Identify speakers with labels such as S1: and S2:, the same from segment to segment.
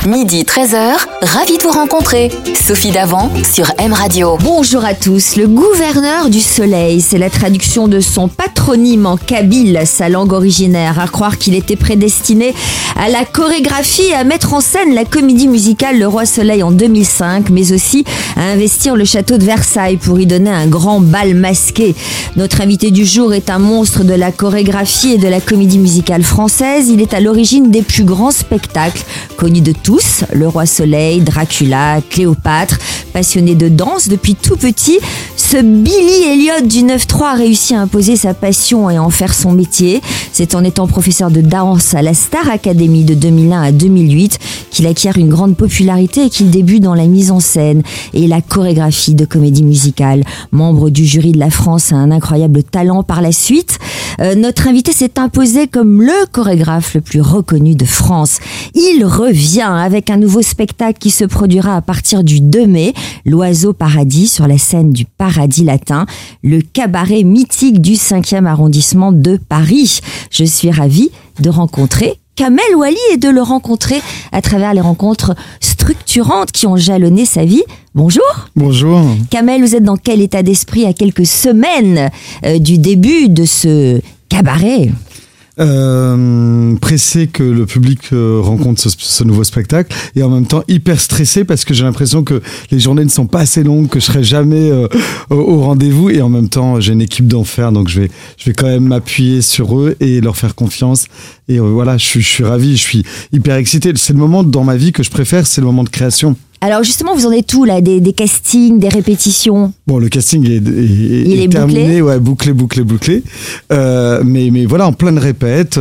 S1: Midi 13h, ravi de vous rencontrer. Sophie Davant sur M Radio.
S2: Bonjour à tous. Le gouverneur du soleil, c'est la traduction de son patronyme en kabyle, sa langue originaire. À croire qu'il était prédestiné à la chorégraphie et à mettre en scène la comédie musicale Le Roi Soleil en 2005, mais aussi à investir le château de Versailles pour y donner un grand bal masqué. Notre invité du jour est un monstre de la chorégraphie et de la comédie musicale française. Il est à l'origine des plus grands spectacles connus de tous, Le Roi Soleil, Dracula, Cléopâtre. Passionné de danse depuis tout petit, ce Billy Elliot du 9-3 a réussi à imposer sa passion et à en faire son métier. C'est en étant professeur de danse à la Star Academy de 2001 à 2008 qu'il acquiert une grande popularité et qu'il débute dans la mise en scène et la chorégraphie de comédie musicale. Membre du jury de la France, a un incroyable talent par la suite. Notre invité s'est imposé comme le chorégraphe le plus reconnu de France. Il revient avec un nouveau spectacle qui se produira à partir du 2 mai, L'Oiseau Paradis, sur la scène du Paradis Latin, le cabaret mythique du 5e arrondissement de Paris. Je suis ravie de rencontrer Kamel Ouali et de le rencontrer à travers les rencontres structurantes qui ont jalonné sa vie. Bonjour.
S3: Bonjour.
S2: Kamel, vous êtes dans quel état d'esprit à quelques semaines du début de ce cabaret ?
S3: Pressé que le public rencontre ce nouveau spectacle et en même temps hyper stressé parce que j'ai l'impression que les journées ne sont pas assez longues, que je serai jamais au rendez-vous, et en même temps j'ai une équipe d'enfer, donc je vais quand même m'appuyer sur eux et leur faire confiance. Et voilà, je suis ravi, je suis hyper excité. C'est le moment dans ma vie que je préfère, c'est le moment de création.
S2: Alors justement, vous en êtes où là, des castings, des répétitions ?
S3: Bon, le casting est terminé, bouclé. Mais voilà, en pleine répète,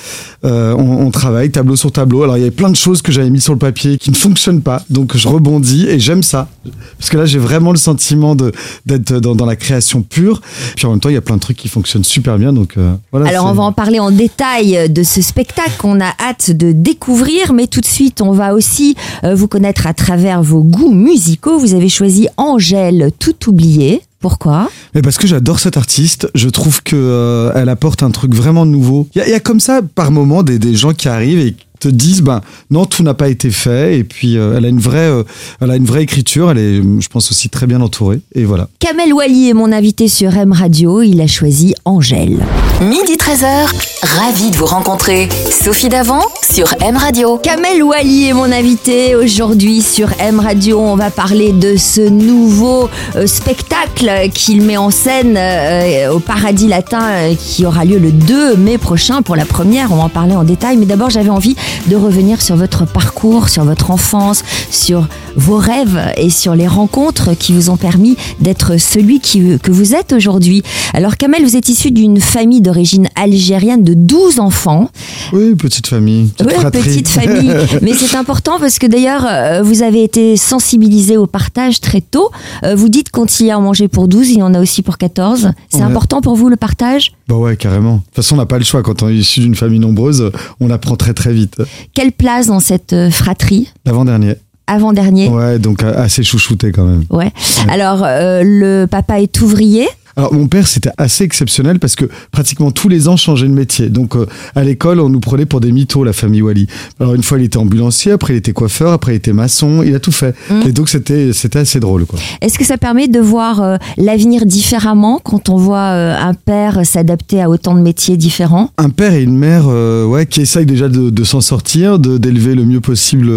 S3: on travaille tableau sur tableau. Alors il y avait plein de choses que j'avais mis sur le papier qui ne fonctionnent pas, donc je rebondis et j'aime ça, parce que là j'ai vraiment le sentiment d'être dans la création pure. Puis en même temps, il y a plein de trucs qui fonctionnent super bien, donc voilà.
S2: Alors on va en parler en détail de ce spectacle qu'on a hâte de découvrir, mais tout de suite on va aussi vous connaître à travers vos goûts musicaux. Vous avez choisi Angèle Tout oublié. Pourquoi ?
S3: Mais parce que j'adore cette artiste. Je trouve que elle apporte un truc vraiment nouveau. Il y a comme ça par moment des gens qui arrivent et te disent non, tout n'a pas été fait, et puis elle a une vraie écriture, elle est, je pense, aussi très bien entourée, et voilà.
S2: Kamel Ouali est mon invité sur M Radio, il a choisi Angèle.
S1: Midi 13h, ravi de vous rencontrer. Sophie Davant sur M Radio.
S2: Kamel Ouali est mon invité aujourd'hui sur M Radio. On va parler de ce nouveau spectacle qu'il met en scène au Paradis Latin, qui aura lieu le 2 mai prochain pour la première. On va en parler en détail, mais d'abord j'avais envie de revenir sur votre parcours, sur votre enfance, sur vos rêves et sur les rencontres qui vous ont permis d'être celui que vous êtes aujourd'hui. Alors Kamel, vous êtes issu d'une famille d'origine algérienne de 12 enfants.
S3: Oui, petite famille.
S2: Petite famille. Mais c'est important parce que d'ailleurs, vous avez été sensibilisé au partage très tôt. Vous dites quand il y a à manger pour 12, il y en a aussi pour 14. C'est important pour vous le partage ?
S3: Bah ouais, carrément. De toute façon, on n'a pas le choix. Quand on est issu d'une famille nombreuse, on l'apprend très très vite.
S2: Quelle place dans cette fratrie ?
S3: L'avant-dernier.
S2: Avant-dernier ?
S3: Ouais, donc assez chouchouté quand même.
S2: Ouais. Alors, le papa est ouvrier ?
S3: Alors mon père, c'était assez exceptionnel parce que pratiquement tous les ans changeait de métier. Donc à l'école, on nous prenait pour des mythos, la famille Ouali. Alors une fois il était ambulancier, après il était coiffeur, après il était maçon, il a tout fait. Et donc c'était assez drôle, quoi.
S2: Est-ce que ça permet de voir l'avenir différemment quand on voit un père s'adapter à autant de métiers différents ?
S3: Un père et une mère qui essayent déjà de s'en sortir, d'élever le mieux possible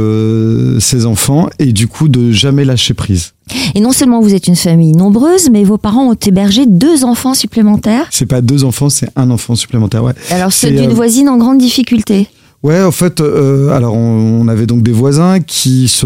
S3: ses enfants, et du coup de jamais lâcher prise.
S2: Et non seulement vous êtes une famille nombreuse, mais vos parents ont hébergé 2 enfants supplémentaires.
S3: C'est pas 2 enfants, c'est un enfant supplémentaire, ouais.
S2: Alors ceux d'une voisine en grande difficulté.
S3: Ouais, en fait, alors on avait donc des voisins qui se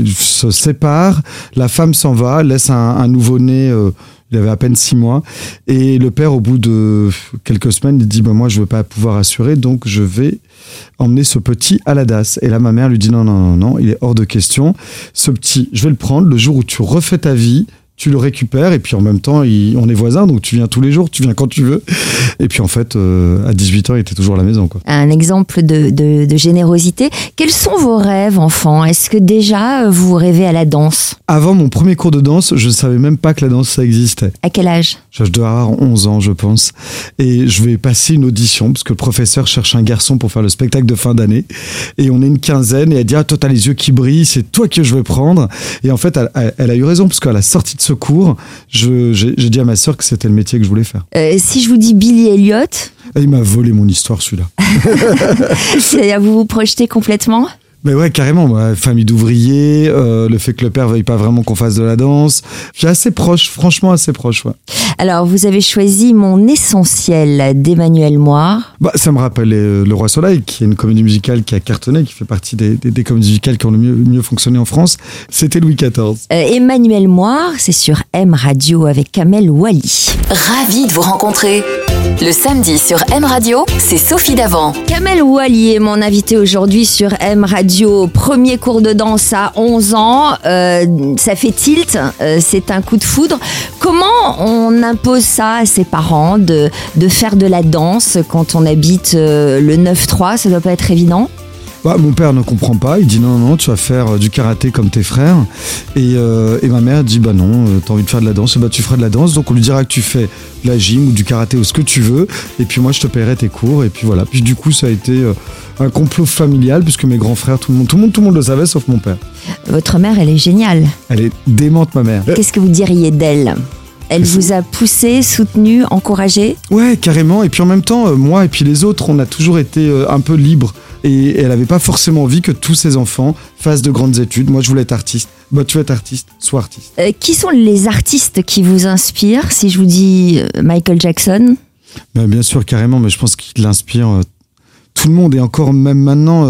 S3: séparent, la femme s'en va, laisse un nouveau-né, il avait à peine 6 mois, et le père, au bout de quelques semaines, il dit moi je veux pas pouvoir assurer, donc je vais emmener ce petit à la DAS. Et là ma mère lui dit non, il est hors de question, ce petit je vais le prendre, le jour où tu refais ta vie, tu le récupères et puis en même temps, on est voisins, donc tu viens tous les jours, tu viens quand tu veux. Et puis en fait, à 18 ans, il était toujours à la maison, quoi.
S2: Un exemple de générosité. Quels sont vos rêves, enfants ? Est-ce que déjà vous rêvez à la danse ?
S3: Avant mon premier cours de danse, je ne savais même pas que la danse, ça existait.
S2: À quel âge ?
S3: Je dois avoir 11 ans, je pense. Et je vais passer une audition, parce que le professeur cherche un garçon pour faire le spectacle de fin d'année. Et on est une quinzaine, et elle dit « Ah, toi, t'as les yeux qui brillent, c'est toi que je veux prendre. » Et en fait, elle a eu raison, parce qu'à la sortie de ce cours, j'ai dit à ma sœur que c'était le métier que je voulais faire.
S2: Si je vous dis Billy Elliot...
S3: Et il m'a volé mon histoire, celui-là.
S2: C'est-à-dire, vous vous projetez complètement ?
S3: Mais ouais, carrément, moi, famille d'ouvriers, le fait que le père veuille pas vraiment qu'on fasse de la danse. Je suis assez proche, franchement assez proche, ouais.
S2: Alors, vous avez choisi Mon Essentiel d'Emmanuel Moire.
S3: Ça me rappelle Le Roi Soleil, qui est une comédie musicale qui a cartonné, qui fait partie des comédies musicales qui ont le mieux fonctionné en France. C'était Louis XIV.
S2: Emmanuel Moire, c'est sur M Radio avec Kamel Wally.
S1: Ravi de vous rencontrer. Le samedi sur M Radio, c'est Sophie Davant.
S2: Kamel Wally est mon invité aujourd'hui sur M Radio. Premier cours de danse à 11 ans. Ça fait tilt, c'est un coup de foudre. Comment on impose ça à ses parents de faire de la danse quand on habite le 9-3 ? Ça doit pas être évident.
S3: Mon père ne comprend pas, il dit non, tu vas faire du karaté comme tes frères. Et ma mère dit non, t'as envie de faire de la danse, tu feras de la danse. Donc on lui dira que tu fais de la gym ou du karaté ou ce que tu veux. Et puis moi je te paierai tes cours. Et puis voilà. Puis du coup ça a été un complot familial puisque mes grands frères, tout le monde le savait sauf mon père.
S2: Votre mère, elle est géniale.
S3: Elle est démente, ma mère.
S2: Qu'est-ce que vous diriez d'elle ? Elle vous a poussé, soutenu, encouragé ?
S3: Ouais, carrément. Et puis en même temps, moi et puis les autres, on a toujours été un peu libres. Et elle n'avait pas forcément envie que tous ses enfants fassent de grandes études. Moi, je voulais être artiste. Tu veux être artiste, sois artiste.
S2: Qui sont les artistes qui vous inspirent ? Si je vous dis Michael Jackson ?
S3: Bien sûr, carrément, mais je pense qu'il inspire tout le monde. Et encore même maintenant,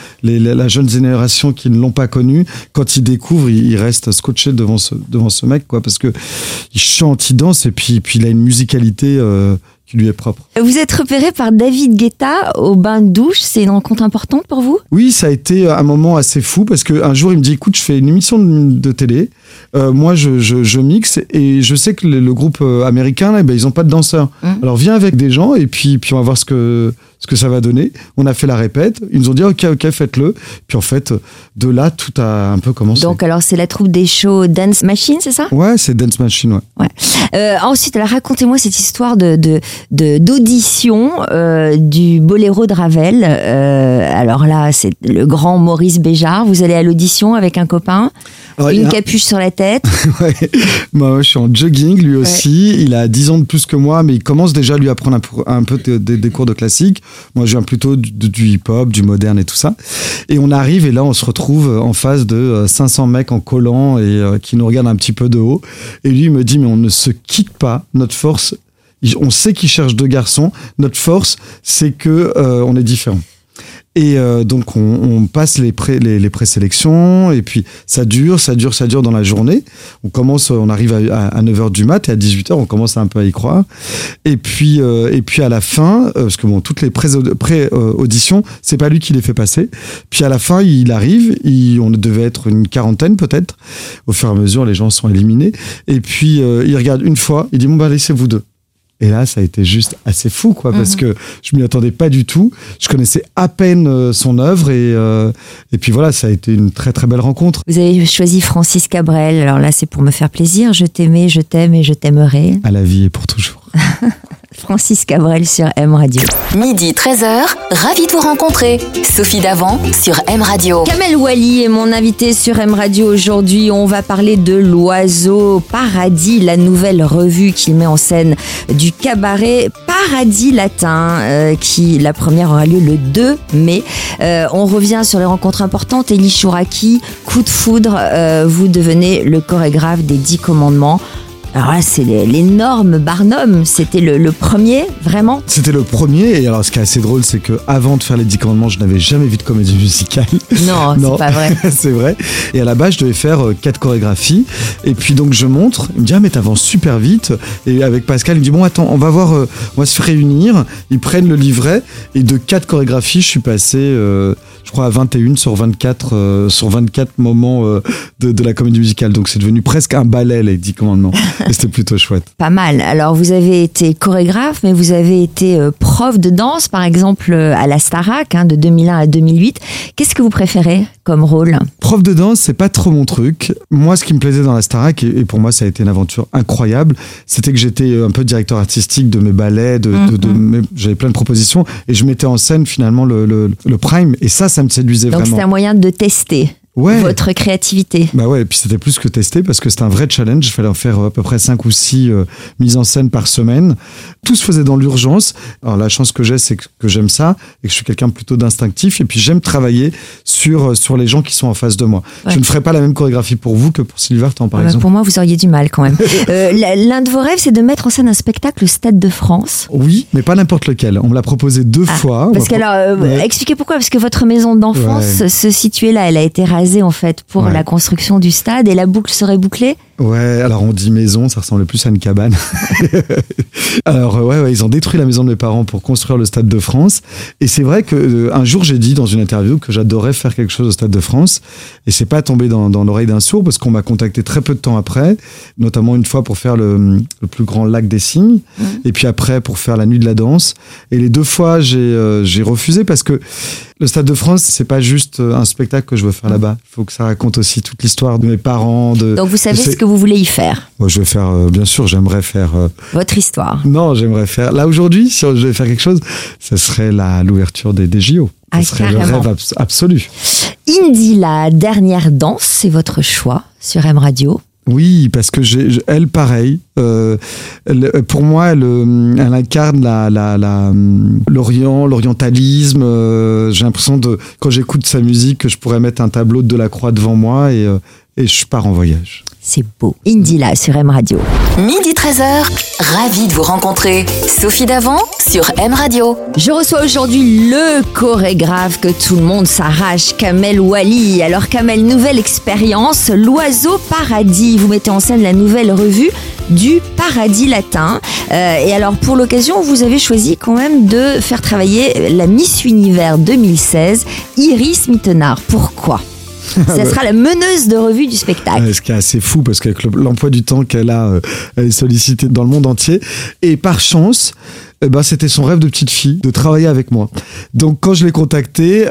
S3: la jeune génération qui ne l'ont pas connu, quand ils découvrent, ils restent scotchés devant ce mec, quoi, parce que il chante, il danse, et puis il a une musicalité qui lui est propre.
S2: Vous êtes repéré par David Guetta au bain de douche, c'est une rencontre importante pour vous ?
S3: Oui, ça a été un moment assez fou parce qu'un jour il me dit écoute, je fais une émission de télé, moi je mixe et je sais que le groupe américain là, ils ont pas de danseurs. Alors viens avec des gens et puis on va voir ce que ça va donner. On a fait la répète, ils nous ont dit ok faites-le, puis en fait de là tout a un peu commencé.
S2: Donc alors c'est la troupe des shows Dance Machine, c'est ça ?
S3: Ouais, c'est Dance Machine, ouais.
S2: Ensuite, alors racontez-moi cette histoire d'audition du Boléro de Ravel. Alors là, c'est le grand Maurice Béjart. Vous allez à l'audition avec un copain, une capuche sur la tête.
S3: Ouais. Moi, je suis en jogging, lui aussi. Ouais. Il a 10 ans de plus que moi, mais il commence déjà à lui apprendre un peu des cours de classique. Moi, je viens plutôt du hip-hop, du moderne et tout ça. Et on arrive et là, on se retrouve en face de 500 mecs en collant et qui nous regardent un petit peu de haut. Et lui, il me dit, mais on ne se quitte pas. Notre force, on sait qu'il cherche 2 garçons. Notre force, c'est que on est différents. Et donc on passe les présélections et puis ça dure dans la journée. On arrive à 9h du mat et à 18h on commence un peu à y croire. Et puis à la fin, parce que toutes les pré-auditions, c'est pas lui qui les fait passer. Puis à la fin, il arrive, on devait être une quarantaine peut-être. Au fur et à mesure, les gens sont éliminés. Et puis il regarde une fois, il dit laissez-vous 2. Et là, ça a été juste assez fou, quoi, parce que je m'y attendais pas du tout. Je connaissais à peine son œuvre et puis voilà, ça a été une très très belle rencontre.
S2: Vous avez choisi Francis Cabrel. Alors là, c'est pour me faire plaisir. Je t'aimais, je t'aime et je t'aimerai.
S3: À la vie et pour toujours.
S2: Francis Cabrel sur M Radio.
S1: Midi 13h, ravi de vous rencontrer. Sophie Davant sur M Radio.
S2: Kamel Wally est mon invité sur M Radio aujourd'hui. On va parler de l'Oiseau Paradis, la nouvelle revue qu'il met en scène du cabaret Paradis Latin, qui la première aura lieu le 2 mai. On revient sur les rencontres importantes. Elie Chouraki, coup de foudre, vous devenez le chorégraphe des 10 commandements. Alors là, c'est l'énorme Barnum. C'était le premier, vraiment?
S3: C'était le premier. Et alors, ce qui est assez drôle, c'est que avant de faire les 10 commandements, je n'avais jamais vu de comédie musicale.
S2: Non, c'est pas vrai.
S3: C'est vrai. Et à la base, je devais faire 4 chorégraphies. Et puis donc, je montre. Il me dit, ah, mais t'avances super vite. Et avec Pascal, il me dit, bon, attends, on va se réunir. Ils prennent le livret. Et de 4 chorégraphies, je suis passé, je crois, à 21 sur 24 moments de la comédie musicale. Donc, c'est devenu presque un ballet, les 10 commandements. Et c'était plutôt chouette.
S2: Pas mal. Alors, vous avez été chorégraphe, mais vous avez été prof de danse, par exemple, à la Starac, de 2001 à 2008. Qu'est-ce que vous préférez comme rôle?
S3: Prof de danse, c'est pas trop mon truc. Moi, ce qui me plaisait dans la Starac, et pour moi, ça a été une aventure incroyable, c'était que j'étais un peu directeur artistique de mes ballets, j'avais plein de propositions, et je mettais en scène finalement le prime, et ça me séduisait vraiment.
S2: Donc, c'était un moyen de tester. Ouais. Votre créativité.
S3: Bah ouais, et puis c'était plus que tester parce que c'était un vrai challenge. Il fallait en faire à peu près 5 ou 6 mises en scène par semaine. Tout se faisait dans l'urgence. Alors la chance que j'ai, c'est que j'aime ça et que je suis quelqu'un plutôt d'instinctif. Et puis j'aime travailler sur les gens qui sont en face de moi. Ouais. Je ne ferai pas la même chorégraphie pour vous que pour Sylvie Vartan, par exemple.
S2: Pour moi, vous auriez du mal quand même. L'un de vos rêves, c'est de mettre en scène un spectacle au Stade de France.
S3: Oui, mais pas n'importe lequel. On me l'a proposé 2 fois.
S2: Parce que expliquez pourquoi. Parce que votre maison d'enfance se situait là. Elle a été rasée en fait pour la construction du stade et la boucle serait bouclée.
S3: Ouais, alors on dit maison, ça ressemblait plus à une cabane. Alors ils ont détruit la maison de mes parents pour construire le Stade de France. Et c'est vrai que un jour j'ai dit dans une interview que j'adorais faire quelque chose au Stade de France. Et c'est pas tombé dans l'oreille d'un sourd parce qu'on m'a contacté très peu de temps après, notamment une fois pour faire le plus grand lac des Cygnes, et puis après pour faire la nuit de la danse. Et les 2 fois j'ai refusé parce que le Stade de France, c'est pas juste un spectacle que je veux faire là-bas. Il faut que ça raconte aussi toute l'histoire de mes parents. Donc
S2: vous savez ce que vous voulez y faire?
S3: Moi, je vais faire, bien sûr, j'aimerais faire...
S2: Votre histoire?
S3: Non, j'aimerais faire... Là, aujourd'hui, si je devais faire quelque chose, ce serait l'ouverture des JO. Ce serait carrément le rêve absolu.
S2: Indy, la dernière danse, c'est votre choix sur M Radio.
S3: Oui, parce que elle, pareil. Pour moi, elle incarne l'orientalisme. J'ai l'impression quand j'écoute sa musique, que je pourrais mettre un tableau de Delacroix devant moi et je pars en voyage.
S2: C'est beau. Indy là sur M Radio.
S1: Midi 13h, ravi de vous rencontrer. Sophie Davant sur M Radio.
S2: Je reçois aujourd'hui le chorégraphe que tout le monde s'arrache, Kamel Ouali. Alors Kamel, nouvelle expérience, l'Oiseau Paradis. Vous mettez en scène la nouvelle revue du Paradis Latin. Et alors pour l'occasion, vous avez choisi quand même de faire travailler la Miss Univers 2016, Iris Mittenard. Pourquoi ? Ça sera la meneuse de revue du spectacle.
S3: Ce qui est assez fou parce qu'avec l'emploi du temps qu'elle a, elle est sollicitée dans le monde entier. Et par chance, c'était son rêve de petite fille de travailler avec moi. Donc quand je l'ai contactée,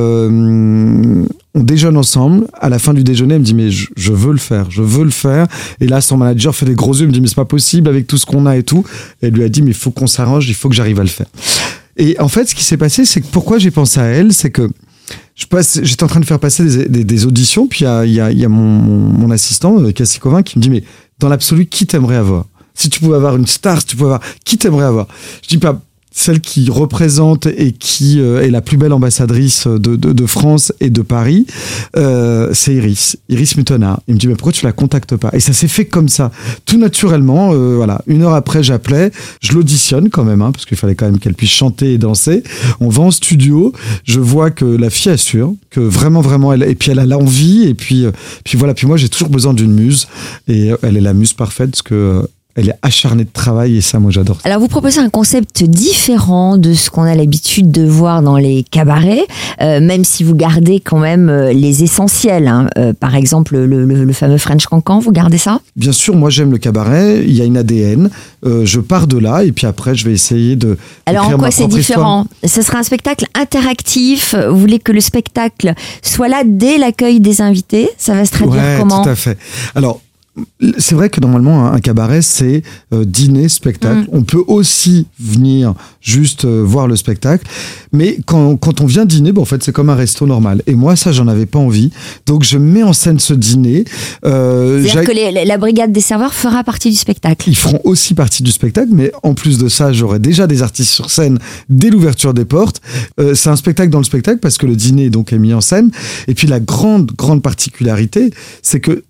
S3: on déjeune ensemble. À la fin du déjeuner, elle me dit mais je veux le faire. Et là, son manager fait des gros yeux, il me dit mais c'est pas possible avec tout ce qu'on a et tout. Et elle lui a dit mais il faut qu'on s'arrange, il faut que j'arrive à le faire. Et en fait, ce qui s'est passé, c'est que pourquoi j'ai pensé à elle, c'est que j'étais en train de faire passer des auditions, puis il y a mon assistant, Cassie Covin, qui me dit mais dans l'absolu, qui t'aimerais avoir? Si tu pouvais avoir une star, qui t'aimerais avoir? Je dis pas celle qui représente et qui est la plus belle ambassadrice de France et de Paris, c'est Iris Mittenard. Il me dit mais pourquoi tu la contactes pas? Et ça s'est fait comme ça, tout naturellement. 1 heure après, j'appelais, je l'auditionne quand même, parce qu'il fallait quand même qu'elle puisse chanter et danser. On va en studio, je vois que la fille assure, que vraiment elle, et puis elle a l'envie, et puis voilà. Puis moi j'ai toujours besoin d'une muse, et elle est la muse parfaite parce que elle est acharnée de travail et ça, moi, j'adore.
S2: Alors, vous proposez un concept différent de ce qu'on a l'habitude de voir dans les cabarets, même si vous gardez quand même les essentiels. Par exemple, le fameux French Cancan, vous gardez ça? Bien
S3: sûr, moi, j'aime le cabaret. Il y a une ADN. Je pars de là et puis après, je vais essayer de...
S2: Alors, en quoi c'est différent? Ce sera un spectacle interactif. Vous voulez que le spectacle soit là dès l'accueil des invités? Ça va se traduire comment?
S3: Tout à fait. Alors, c'est vrai que normalement un cabaret c'est dîner, spectacle. On peut aussi venir juste voir le spectacle, mais quand on vient dîner, en fait c'est comme un resto normal. Et moi ça j'en avais pas envie, donc je mets en scène ce dîner.
S2: C'est-à-dire que la brigade des serveurs fera partie du spectacle.
S3: Ils feront aussi partie du spectacle, mais en plus de ça j'aurai déjà des artistes sur scène dès l'ouverture des portes. C'est un spectacle dans le spectacle parce que le dîner donc est mis en scène. Et puis la grande particularité, c'est que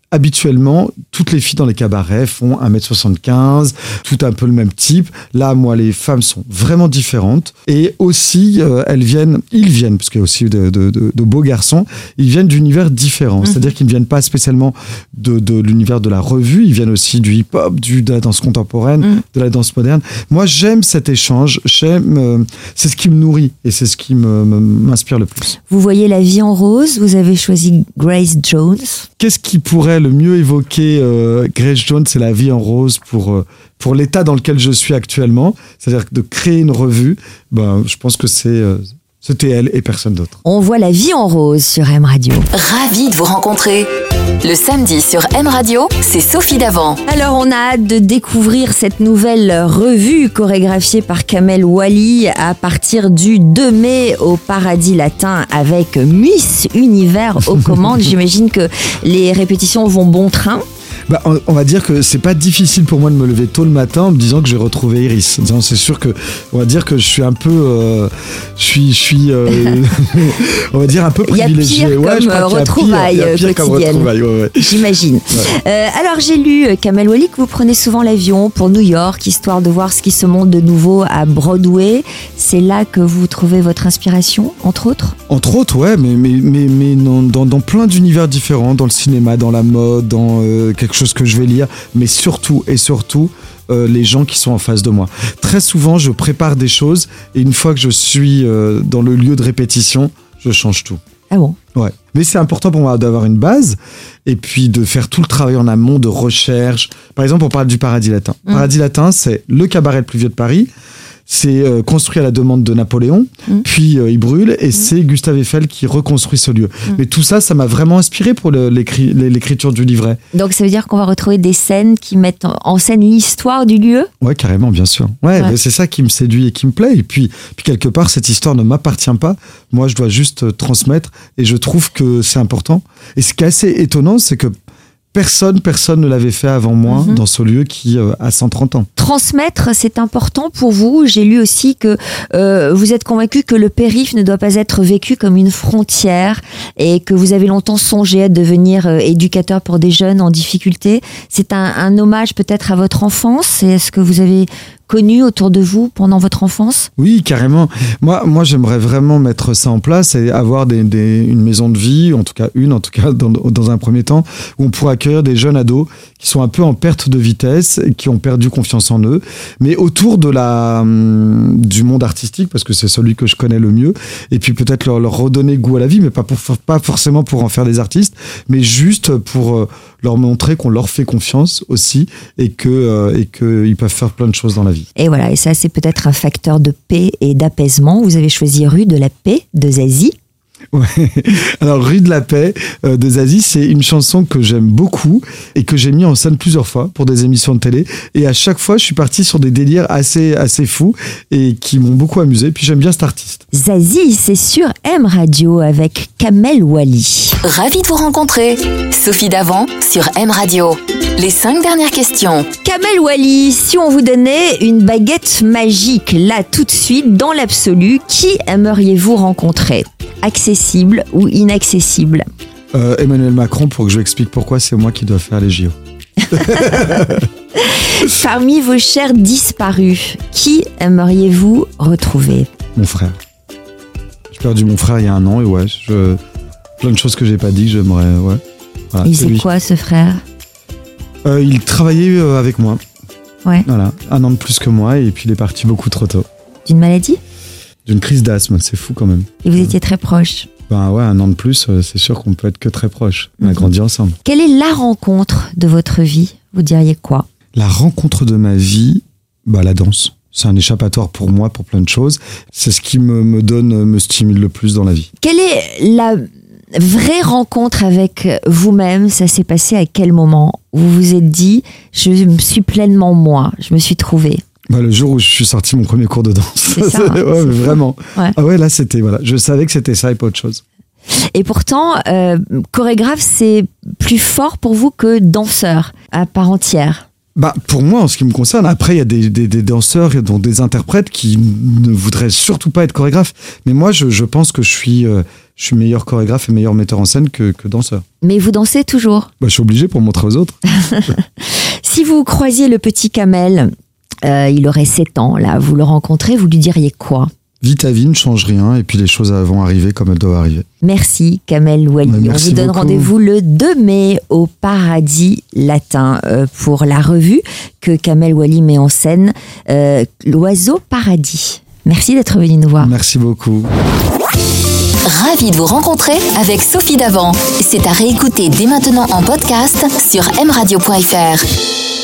S3: habituellement, toutes les filles dans les cabarets font 1m75, tout un peu le même type. Là, moi, les femmes sont vraiment différentes. Et aussi, ils viennent, parce qu'il y a aussi de beaux garçons, ils viennent d'univers différents. C'est-à-dire qu'ils ne viennent pas spécialement de l'univers de la revue, ils viennent aussi du hip-hop, de la danse contemporaine, de la danse moderne. Moi, j'aime cet échange, c'est ce qui me nourrit et c'est ce qui m'inspire le plus.
S2: Vous voyez la vie en rose, vous avez choisi Grace Jones.
S3: Qu'est-ce qui pourrait le mieux évoquer Grace Jones et la vie en rose pour l'état dans lequel je suis actuellement, c'est-à-dire de créer une revue, je pense que c'était elle et personne d'autre.
S2: On voit la vie en rose sur M Radio.
S1: Ravi de vous rencontrer. Le samedi sur M Radio, c'est Sophie Davant.
S2: Alors on a hâte de découvrir cette nouvelle revue chorégraphiée par Kamel Ouali à partir du 2 mai au Paradis Latin avec Miss Univers aux commandes. J'imagine que les répétitions vont bon train.
S3: On va dire que c'est pas difficile pour moi de me lever tôt le matin en me disant que je vais retrouver Iris. C'est sûr que on va dire que je suis un peu, on va dire un peu privilégié.
S2: Il y a pire comme retrouvailles quotidiennes.
S3: Ouais.
S2: J'imagine. Ouais. Alors j'ai lu Kamel Ouali que vous prenez souvent l'avion pour New York histoire de voir ce qui se monte de nouveau à Broadway. C'est là que vous trouvez votre inspiration, entre autres.
S3: Entre autres, ouais, mais dans plein d'univers différents, dans le cinéma, dans la mode, dans quelque chose que je vais lire, mais surtout les gens qui sont en face de moi. Très souvent, je prépare des choses et une fois que je suis dans le lieu de répétition, je change tout.
S2: Ah bon ?
S3: Ouais. Mais c'est important pour moi d'avoir une base et puis de faire tout le travail en amont de recherche. Par exemple, on parle du Paradis Latin. Paradis Latin, c'est le cabaret le plus vieux de Paris. C'est construit à la demande de Napoléon, puis il brûle, et c'est Gustave Eiffel qui reconstruit ce lieu. Mais tout ça m'a vraiment inspiré pour l'écriture du livret.
S2: Donc ça veut dire qu'on va retrouver des scènes qui mettent en scène l'histoire du lieu ?
S3: Ouais, carrément, bien sûr. Ouais. C'est ça qui me séduit et qui me plaît. Et puis quelque part, cette histoire ne m'appartient pas. Moi, je dois juste transmettre, et je trouve que c'est important. Et ce qui est assez étonnant, c'est que personne ne l'avait fait avant moi dans ce lieu qui a 130 ans.
S2: Transmettre, c'est important pour vous. J'ai lu aussi que vous êtes convaincu que le périph' ne doit pas être vécu comme une frontière et que vous avez longtemps songé à devenir éducateur pour des jeunes en difficulté. C'est un hommage peut-être à votre enfance. Et est-ce que vous avez connu autour de vous pendant votre enfance ?
S3: Oui, carrément. Moi, j'aimerais vraiment mettre ça en place et avoir une maison de vie, en tout cas dans un premier temps, où on pourrait accueillir des jeunes ados qui sont un peu en perte de vitesse, et qui ont perdu confiance en eux, mais autour du monde artistique, parce que c'est celui que je connais le mieux, et puis peut-être leur redonner goût à la vie, mais pas forcément pour en faire des artistes, mais juste pour leur montrer qu'on leur fait confiance aussi, et qu'ils peuvent faire plein de choses dans la vie.
S2: Et voilà, et ça c'est peut-être un facteur de paix et d'apaisement. Vous avez choisi Rue de la Paix de Zazie.
S3: Ouais. Alors Rue de la Paix de Zazie, c'est une chanson que j'aime beaucoup et que j'ai mis en scène plusieurs fois pour des émissions de télé, et à chaque fois je suis parti sur des délires assez fous et qui m'ont beaucoup amusé. Puis j'aime bien cet artiste.
S2: Zazie, c'est sur M Radio avec Kamel Ouali.
S1: Ravi de vous rencontrer. Sophie Davant sur M Radio. Les 5 dernières questions.
S2: Kamel Ouali, si on vous donnait une baguette magique là tout de suite dans l'absolu, qui aimeriez-vous rencontrer ? Accessible ou inaccessible ?
S3: Emmanuel Macron, pour que je lui explique pourquoi c'est moi qui dois faire les JO.
S2: Parmi vos chers disparus, qui aimeriez-vous retrouver ?
S3: Mon frère. J'ai perdu mon frère il y a 1 an et plein de choses que j'ai pas dit que j'aimerais. Ouais. Voilà,
S2: il faisait quoi ce frère ?
S3: Il travaillait avec moi.
S2: Ouais.
S3: Voilà, 1 an de plus que moi, et puis il est parti beaucoup trop tôt.
S2: D'une maladie ?
S3: D'une crise d'asthme, c'est fou quand même.
S2: Et vous étiez très proches ?
S3: Ben ouais, 1 an de plus, c'est sûr qu'on peut être que très proches. On a grandi ensemble.
S2: Quelle est la rencontre de votre vie ? Vous diriez quoi ?
S3: La rencontre de ma vie, la danse. C'est un échappatoire pour moi, pour plein de choses. C'est ce qui me stimule le plus dans la vie.
S2: Quelle est la vraie rencontre avec vous-même ? Ça s'est passé à quel moment ? Vous vous êtes dit, je me suis pleinement moi, je me suis trouvé.
S3: Le jour où je suis sorti mon premier cours de danse.
S2: C'est ça, hein,
S3: ouais,
S2: c'est
S3: vraiment.
S2: Ouais.
S3: Ah ouais, là c'était je savais que c'était ça et pas autre chose.
S2: Et pourtant, chorégraphe, c'est plus fort pour vous que danseur à part entière.
S3: Pour moi, en ce qui me concerne, après, il y a des danseurs, dont des interprètes qui ne voudraient surtout pas être chorégraphes. Mais moi, je pense que je suis meilleur chorégraphe et meilleur metteur en scène que danseur.
S2: Mais vous dansez toujours?
S3: Je suis obligé pour montrer aux autres.
S2: Si vous croisiez le petit Kamel, il aurait 7 ans, là, vous le rencontrez, vous lui diriez quoi? Vis
S3: ta vie, ne change rien, et puis les choses vont arriver comme elles doivent arriver.
S2: Merci Kamel Ouali. On vous donne rendez-vous le 2 mai au Paradis Latin pour la revue que Kamel Ouali met en scène, L'Oiseau Paradis. Merci d'être venu nous voir.
S3: Merci beaucoup.
S1: Ravi de vous rencontrer avec Sophie Davant. C'est à réécouter dès maintenant en podcast sur mradio.fr.